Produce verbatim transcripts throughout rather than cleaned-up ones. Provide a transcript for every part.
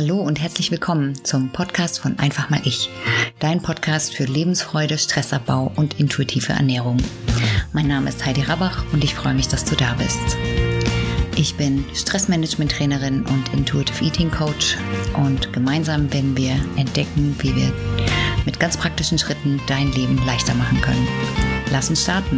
Hallo und herzlich willkommen zum Podcast von Einfach mal ich, dein Podcast für Lebensfreude, Stressabbau und intuitive Ernährung. Mein Name ist Heidi Rabach und ich freue mich, dass du da bist. Ich bin Stressmanagement-Trainerin und Intuitive Eating Coach und gemeinsam werden wir entdecken, wie wir mit ganz praktischen Schritten dein Leben leichter machen können. Lass uns starten!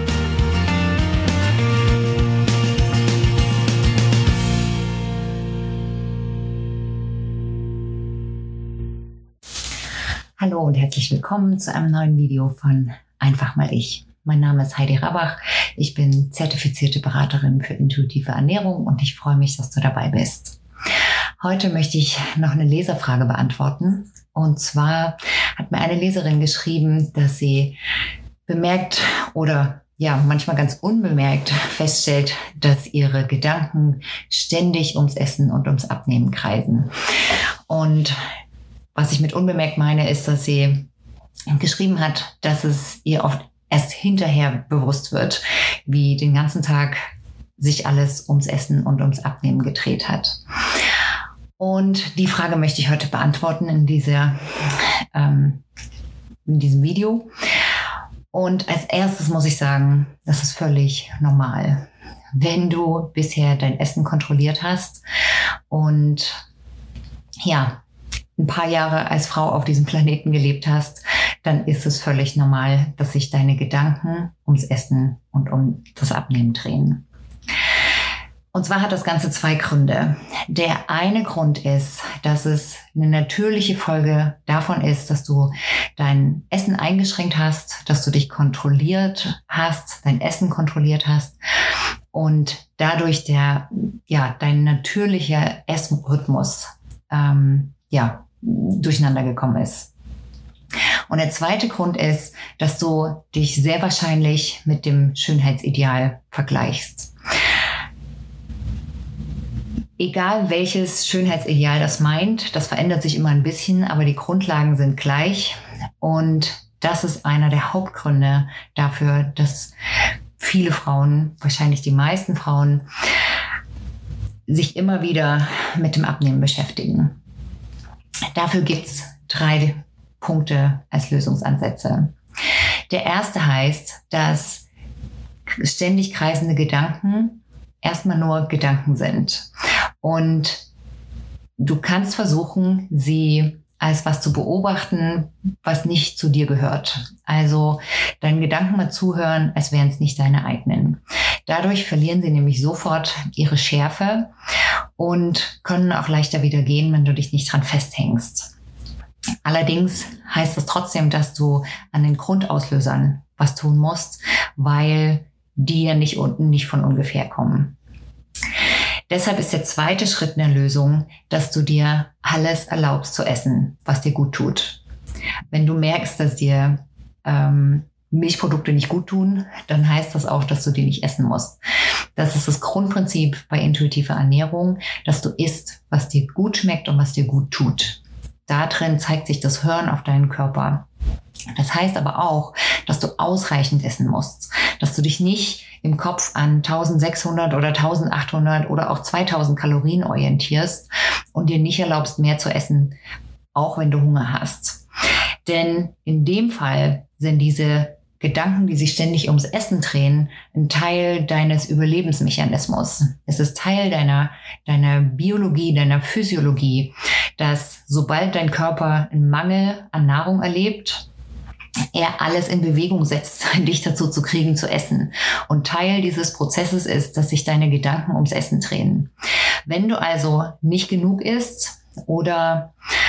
Hallo und herzlich willkommen zu einem neuen Video von Einfach mal ich. Mein Name ist Heidi Rabach. Ich bin zertifizierte Beraterin für intuitive Ernährung und ich freue mich, dass du dabei bist. Heute möchte ich noch eine Leserfrage beantworten. Und zwar hat mir eine Leserin geschrieben, dass sie bemerkt oder ja manchmal ganz unbemerkt feststellt, dass ihre Gedanken ständig ums Essen und ums Abnehmen kreisen. Und was ich mit unbemerkt meine, ist, dass sie geschrieben hat, dass es ihr oft erst hinterher bewusst wird, wie den ganzen Tag sich alles ums Essen und ums Abnehmen gedreht hat. Und die Frage möchte ich heute beantworten in dieser, ähm, in diesem Video. Und als erstes muss ich sagen, das ist völlig normal. Wenn du bisher dein Essen kontrolliert hast und ja, ein paar Jahre als Frau auf diesem Planeten gelebt hast, dann ist es völlig normal, dass sich deine Gedanken ums Essen und um das Abnehmen drehen. Und zwar hat das Ganze zwei Gründe. Der eine Grund ist, dass es eine natürliche Folge davon ist, dass du dein Essen eingeschränkt hast, dass du dich kontrolliert hast, dein Essen kontrolliert hast und dadurch der, ja, dein natürlicher Essrhythmus ähm, ja, durcheinander gekommen ist. Und der zweite Grund ist, dass du dich sehr wahrscheinlich mit dem Schönheitsideal vergleichst. Egal welches Schönheitsideal das meint, das verändert sich immer ein bisschen, aber die Grundlagen sind gleich. Und das ist einer der Hauptgründe dafür, dass viele Frauen, wahrscheinlich die meisten Frauen, sich immer wieder mit dem Abnehmen beschäftigen. Dafür gibt es drei Punkte als Lösungsansätze. Der erste heißt, dass ständig kreisende Gedanken erstmal nur Gedanken sind. Und du kannst versuchen, sie als was zu beobachten, was nicht zu dir gehört. Also deinen Gedanken mal zuhören, als wären es nicht deine eigenen. Dadurch verlieren sie nämlich sofort ihre Schärfe und können auch leichter wieder gehen, wenn du dich nicht dran festhängst. Allerdings heißt das trotzdem, dass du an den Grundauslösern was tun musst, weil die ja nicht unten nicht von ungefähr kommen. Deshalb ist der zweite Schritt in der Lösung, dass du dir alles erlaubst zu essen, was dir gut tut. Wenn du merkst, dass dir ähm, Milchprodukte nicht gut tun, dann heißt das auch, dass du die nicht essen musst. Das ist das Grundprinzip bei intuitiver Ernährung, dass du isst, was dir gut schmeckt und was dir gut tut. Da drin zeigt sich das Hören auf deinen Körper. Das heißt aber auch, dass du ausreichend essen musst, dass du dich nicht im Kopf an eintausendsechshundert oder eintausendachthundert oder auch zweitausend Kalorien orientierst und dir nicht erlaubst, mehr zu essen, auch wenn du Hunger hast. Denn in dem Fall sind diese Gedanken, die sich ständig ums Essen drehen, ein Teil deines Überlebensmechanismus. Es ist Teil deiner, deiner Biologie, deiner Physiologie, dass sobald dein Körper einen Mangel an Nahrung erlebt, er alles in Bewegung setzt, dich dazu zu kriegen, zu essen. Und Teil dieses Prozesses ist, dass sich deine Gedanken ums Essen drehen. Wenn du also nicht genug isst oder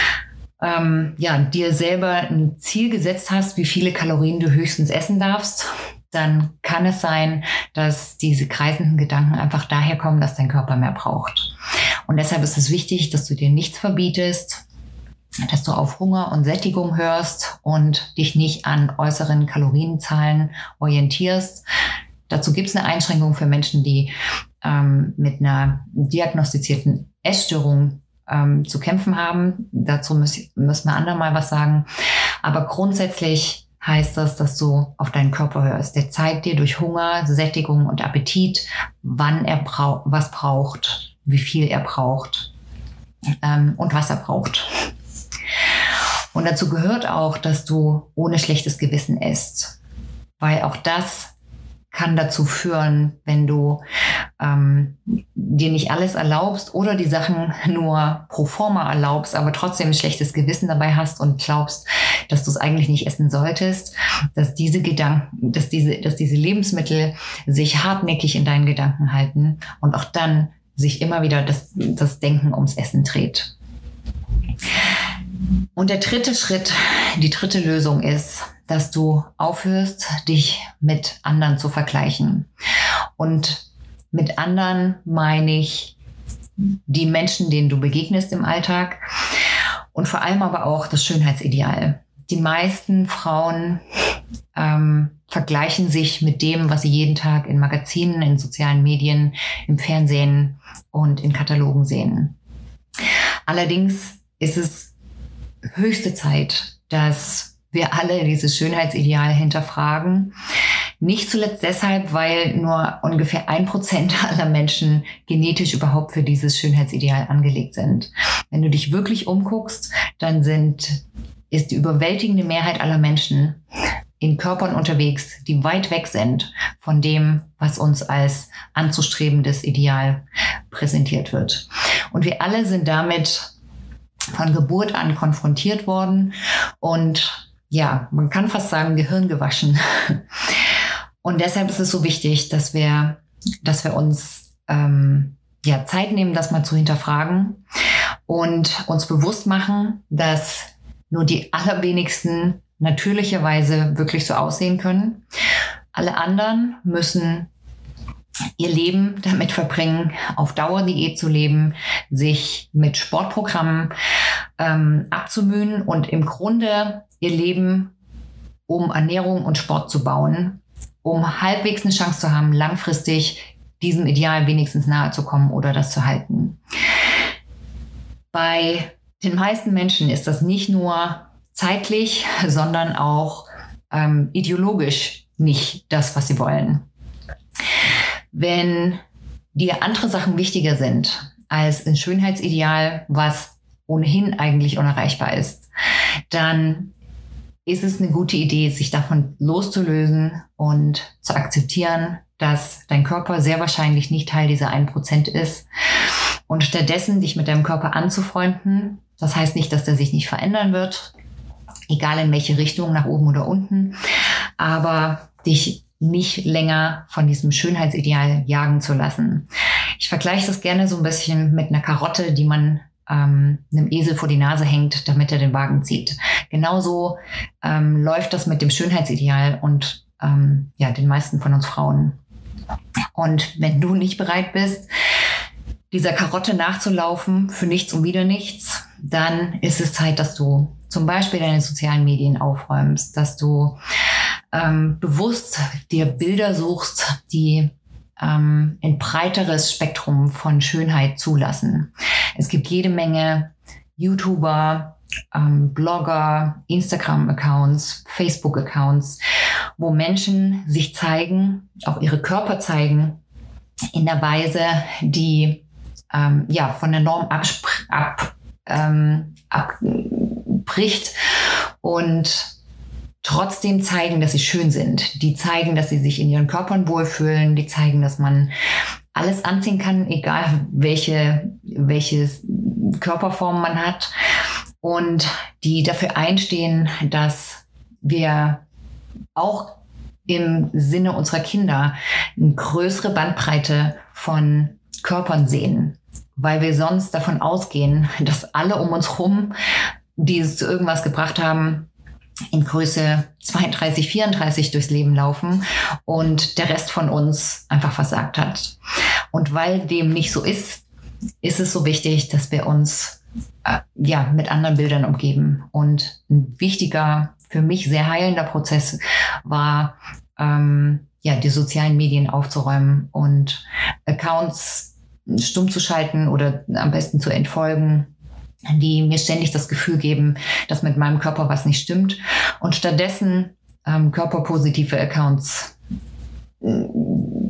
ähm, ja, dir selber ein Ziel gesetzt hast, wie viele Kalorien du höchstens essen darfst, dann kann es sein, dass diese kreisenden Gedanken einfach daher kommen, dass dein Körper mehr braucht. Und deshalb ist es wichtig, dass du dir nichts verbietest, dass du auf Hunger und Sättigung hörst und dich nicht an äußeren Kalorienzahlen orientierst. Dazu gibt es eine Einschränkung für Menschen, die ähm, mit einer diagnostizierten Essstörung ähm, zu kämpfen haben. Dazu müssen müssen wir andermal was sagen. Aber grundsätzlich heißt das, dass du auf deinen Körper hörst. Der zeigt dir durch Hunger, Sättigung und Appetit, wann er brau- was braucht, wie viel er braucht. ähm, und Wasser braucht. Und dazu gehört auch, dass du ohne schlechtes Gewissen isst, weil auch das kann dazu führen, wenn du ähm, dir nicht alles erlaubst oder die Sachen nur pro forma erlaubst, aber trotzdem ein schlechtes Gewissen dabei hast und glaubst, dass du es eigentlich nicht essen solltest, dass diese Gedanken, dass diese, dass diese Lebensmittel sich hartnäckig in deinen Gedanken halten und auch dann sich immer wieder das, das Denken ums Essen dreht. Und der dritte Schritt, die dritte Lösung ist, dass du aufhörst, dich mit anderen zu vergleichen. Und mit anderen meine ich die Menschen, denen du begegnest im Alltag und vor allem aber auch das Schönheitsideal. Die meisten Frauen ähm, vergleichen sich mit dem, was sie jeden Tag in Magazinen, in sozialen Medien, im Fernsehen und in Katalogen sehen. Allerdings ist es höchste Zeit, dass wir alle dieses Schönheitsideal hinterfragen. Nicht zuletzt deshalb, weil nur ungefähr ein Prozent aller Menschen genetisch überhaupt für dieses Schönheitsideal angelegt sind. Wenn du dich wirklich umguckst, dann sind, ist die überwältigende Mehrheit aller Menschen in Körpern unterwegs, die weit weg sind von dem, was uns als anzustrebendes Ideal präsentiert wird. Und wir alle sind damit von Geburt an konfrontiert worden und ja, man kann fast sagen, Gehirn gewaschen. Und deshalb ist es so wichtig, dass wir, dass wir uns ähm, ja, Zeit nehmen, das mal zu hinterfragen und uns bewusst machen, dass nur die allerwenigsten natürlicherweise wirklich so aussehen können. Alle anderen müssen ihr Leben damit verbringen, auf Dauerdiät zu leben, sich mit Sportprogrammen ähm, abzumühen und im Grunde ihr Leben um Ernährung und Sport zu bauen, um halbwegs eine Chance zu haben, langfristig diesem Ideal wenigstens nahe zu kommen oder das zu halten. Bei den meisten Menschen ist das nicht nur zeitlich, sondern auch ähm, ideologisch nicht das, was sie wollen. Wenn dir andere Sachen wichtiger sind als ein Schönheitsideal, was ohnehin eigentlich unerreichbar ist, dann ist es eine gute Idee, sich davon loszulösen und zu akzeptieren, dass dein Körper sehr wahrscheinlich nicht Teil dieser ein Prozent ist und stattdessen dich mit deinem Körper anzufreunden. Das heißt nicht, dass der sich nicht verändern wird, egal in welche Richtung, nach oben oder unten, aber dich nicht länger von diesem Schönheitsideal jagen zu lassen. Ich vergleiche das gerne so ein bisschen mit einer Karotte, die man ähm, einem Esel vor die Nase hängt, damit er den Wagen zieht. Genauso ähm, läuft das mit dem Schönheitsideal und ähm, ja, den meisten von uns Frauen. Und wenn du nicht bereit bist, dieser Karotte nachzulaufen für nichts und wieder nichts, dann ist es Zeit, dass du zum Beispiel deine sozialen Medien aufräumst, dass du ähm, bewusst dir Bilder suchst, die ähm, ein breiteres Spektrum von Schönheit zulassen. Es gibt jede Menge YouTuber, ähm, Blogger, Instagram-Accounts, Facebook-Accounts, wo Menschen sich zeigen, auch ihre Körper zeigen, in der Weise, die ähm, ja, von der Norm abspricht. Ab, ähm, abbricht und trotzdem zeigen, dass sie schön sind. Die zeigen, dass sie sich in ihren Körpern wohlfühlen. Die zeigen, dass man alles anziehen kann, egal welche, welche Körperform man hat. Und die dafür einstehen, dass wir auch im Sinne unserer Kinder eine größere Bandbreite von Körpern sehen, weil wir sonst davon ausgehen, dass alle um uns herum, die es zu irgendwas gebracht haben, in Größe zweiunddreißig, vierunddreißig durchs Leben laufen und der Rest von uns einfach versagt hat. Und weil dem nicht so ist, ist es so wichtig, dass wir uns äh, ja, mit anderen Bildern umgeben. Und ein wichtiger, für mich sehr heilender Prozess war, ähm, ja, die sozialen Medien aufzuräumen und Accounts stumm zu schalten oder am besten zu entfolgen, die mir ständig das Gefühl geben, dass mit meinem Körper was nicht stimmt und stattdessen ähm, körperpositive Accounts äh,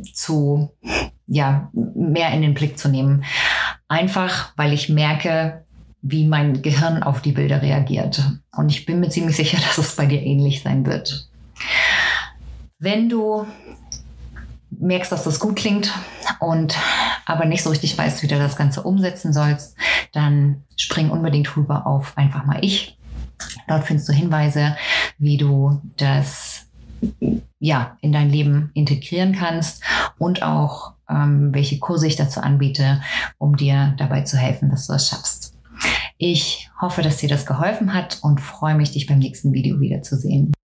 zu, ja, mehr in den Blick zu nehmen. Einfach, weil ich merke, wie mein Gehirn auf die Bilder reagiert. Und ich bin mir ziemlich sicher, dass es bei dir ähnlich sein wird. Wenn du merkst, dass das gut klingt und aber nicht so richtig weißt, wie du das Ganze umsetzen sollst, dann spring unbedingt rüber auf einfach mal ich. Dort findest du Hinweise, wie du das ja, in dein Leben integrieren kannst und auch ähm, welche Kurse ich dazu anbiete, um dir dabei zu helfen, dass du es schaffst. Ich hoffe, dass dir das geholfen hat und freue mich, dich beim nächsten Video wiederzusehen.